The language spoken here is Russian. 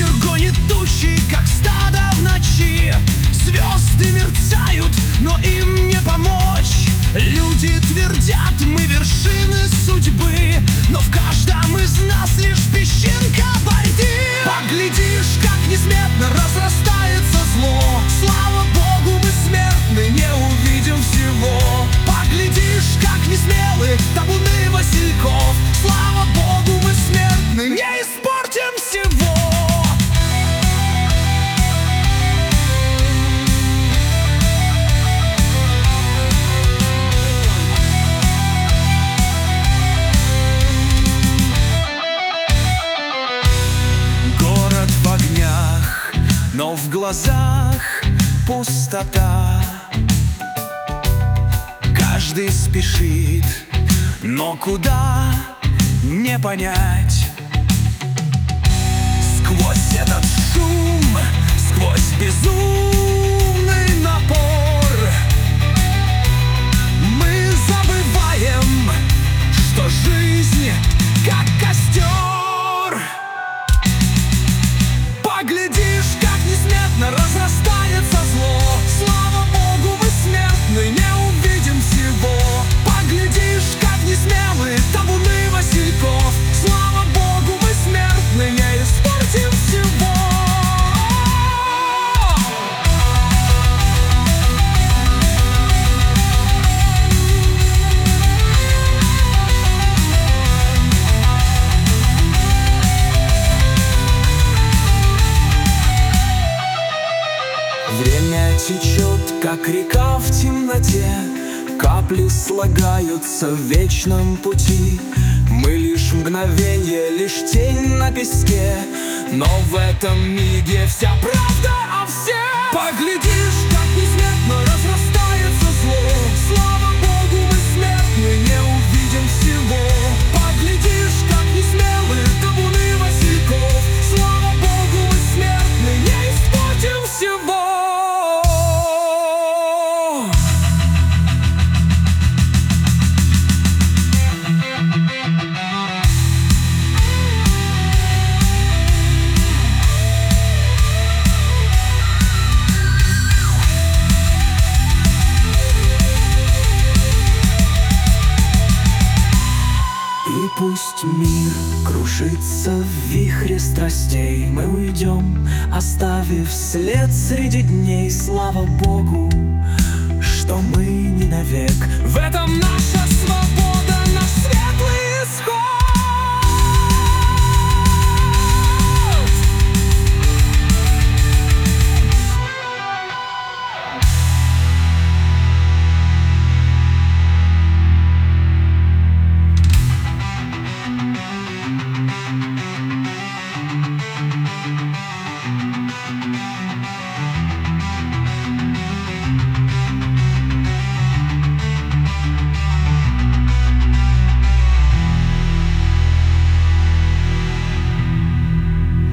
Ветер гонит тучи, как стадо в ночи. Звезды мерцают, но им не помочь. Люди твердят, мы вершины судьбы, но в каждом из нас лишь песчинка борьбы. Поглядишь, как несметно разрастается зло. Слава Богу, мы смертны, не увидим всего. Поглядишь, как несмелы табуны васильков. Слава Богу, мы смертны, не испортим всего. Но в глазах пустота. Каждый спешит, но куда не понять. Сквозь этот шум, сквозь безумный напор мы забываем, что жизнь как костер. Поглядишь, как несметно разрастается зло. Слава Богу, мы смертны, не увидим всего. Поглядишь, как несмелы табуны васильков. Слава Богу, мы смертны, не испортим всего. Время течет, как река в темноте. Капли слагаются в вечном пути. Мы лишь мгновенье, лишь тень на песке. Но в этом миге вся правда о всех. Поглядишь, как несметно разрастается зло. Слава Богу, мы смертны, не увидим всего. Поглядишь, как несмелы табуны васильков. Слава Богу, мы смертны, не испортим всего. Пусть мир крушится в вихре страстей, мы уйдем, оставив след среди дней. Слава Богу, что мы не навек. В этом наша свобода.